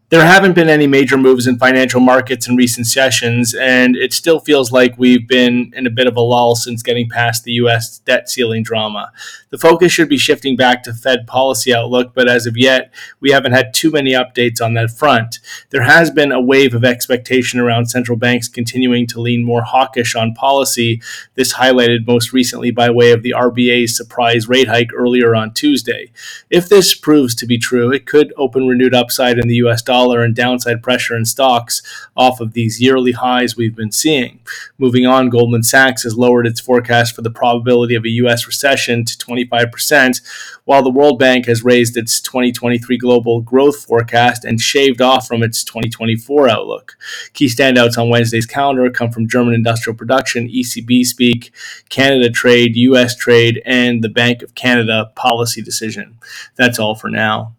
There haven't been any major moves in financial markets in recent sessions, and it still feels like we've been in a bit of a lull since getting past the U.S. debt ceiling drama. The focus should be shifting back to Fed policy outlook, but as of yet, we haven't had too many updates on that front. There has been a wave of expectation around central banks continuing to lean more hawkish on policy, this highlighted most recently by way of the RBA's surprise rate hike earlier on Tuesday. If this proves to be true, it could open renewed upside in the US dollar and downside pressure in stocks off of these yearly highs we've been seeing. Moving on, Goldman Sachs has lowered its forecast for the probability of a US recession to 25%, while the World Bank has raised its 2023 global growth forecast and shaved off from its 2024 outlook. Key standouts on Wednesday's calendar come from German industrial production, ECB speak, Canada trade, US trade, and the Bank of Canada policy decision. That's all for now.